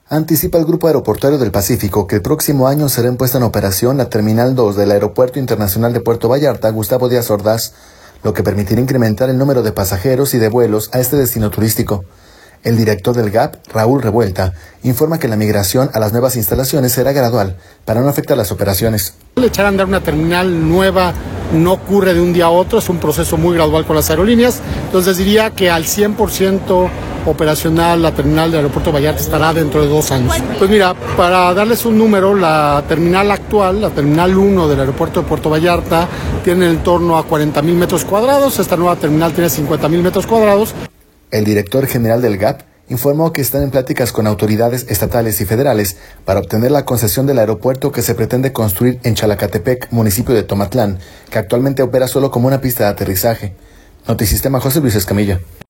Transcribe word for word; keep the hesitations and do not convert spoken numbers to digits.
Anticipa el Grupo Aeroportuario del Pacífico que el próximo año será puesta en operación la Terminal dos del Aeropuerto Internacional de Puerto Vallarta, Gustavo Díaz Ordaz, lo que permitirá incrementar el número de pasajeros y de vuelos a este destino turístico. El director del G A P, Raúl Revuelta, informa que la migración a las nuevas instalaciones será gradual para no afectar las operaciones. El echar a andar una terminal nueva no ocurre de un día a otro, es un proceso muy gradual con las aerolíneas, entonces diría que al cien por ciento operacional la terminal del Aeropuerto Vallarta estará dentro de dos años. Pues mira, para darles un número, la terminal actual, la terminal uno del Aeropuerto de Puerto Vallarta, tiene en torno a cuarenta mil metros cuadrados, esta nueva terminal tiene cincuenta mil metros cuadrados. El director general del G A P informó que están en pláticas con autoridades estatales y federales para obtener la concesión del aeropuerto que se pretende construir en Chalacatepec, municipio de Tomatlán, que actualmente opera solo como una pista de aterrizaje. Notisistema, José Luis Escamilla.